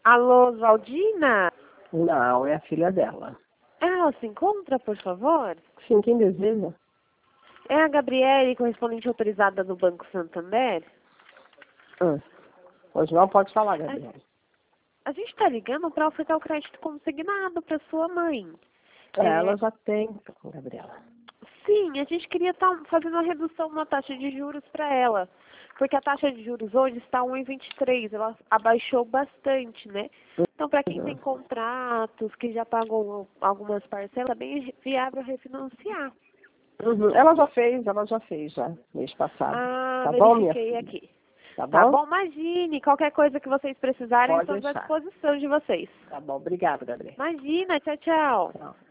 Alô, Valdina? Não, é a filha dela. Ela se encontra, por favor? Sim, quem deseja? É a Gabriele, correspondente autorizada do Banco Santander? Pois não, pode falar, Gabriela. A gente está ligando para ofertar o crédito consignado para sua mãe. Ela já tem, Gabriela. Sim, a gente queria estar fazendo uma redução na taxa de juros para ela. Porque a taxa de juros hoje está 1,23, ela abaixou bastante, né? Então, para quem tem contratos, que já pagou algumas parcelas, é bem viável refinanciar. Ela já fez, mês passado. Ah, Tá bom, minha verifiquei filha? aqui. Tá bom? Tá bom, imagine. Qualquer coisa que vocês precisarem, Pode estamos à deixar. disposição de vocês. Tá bom, obrigada, Gabriela. Imagina, tchau, tchau. Tchau.